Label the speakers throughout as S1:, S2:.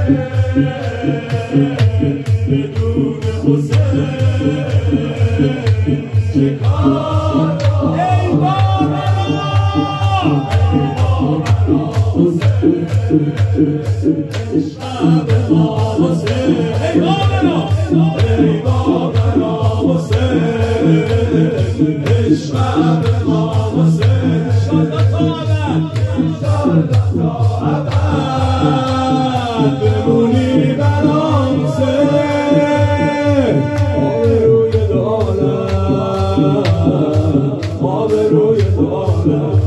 S1: بدون حسین چه کار ای بابا حسین عشق به ما حسین ای بابا حسین عشق به ما حسین شاد تا ابد بمونی برام حسین آبروی دارم آبروی دارم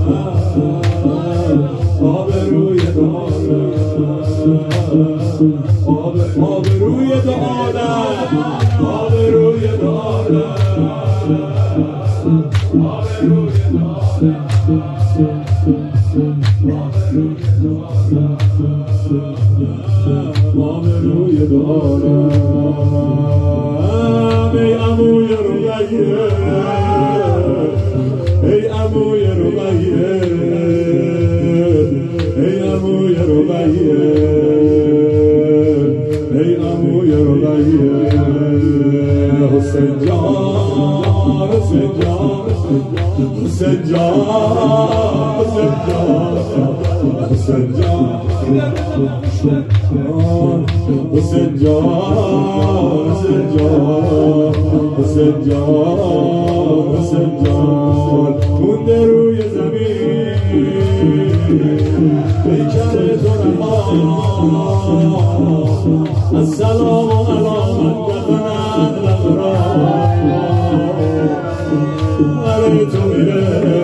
S1: آبروی دارم آبروی دارم آبروی دارم آبروی دارم ای عموی رقیه ای عموی رقیه ای عموی رقیه ای عموی رقیه حسین جان حسین جان حسین جان حسین جان حسین جان حسین جان حسین جان مونده روی زمین پیکر تو نهان السلام و علامت دفنت لبران برای تو میره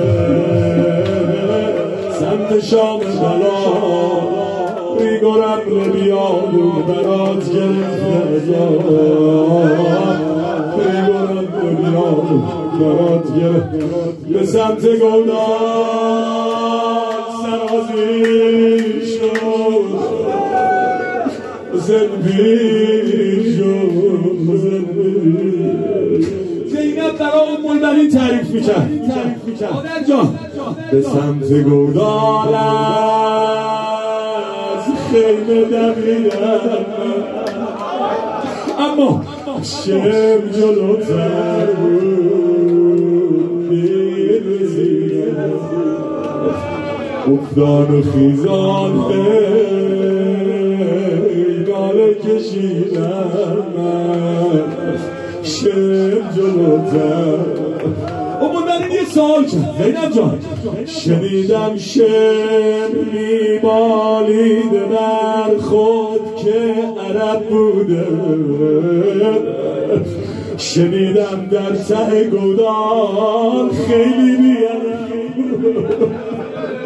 S1: سمت شام بلا ریگورم بیامون برات گرفته ریگورم بیامون برات گرفته به سمت گودان سرازی شد زنبی شد زینب برای اون مولدنی تعریف میکرد مادر جان به سمت گودان از خیمه دویدم اما شم جلوتر بود میرسیدم افتان و خیزان خیگاله کشیدم شم جلوتر اومدن یه سال کرد زینب جان شنیدم شم میمالید بر خود که عرب بوده شنیدم در ته گودان خیلی بیادم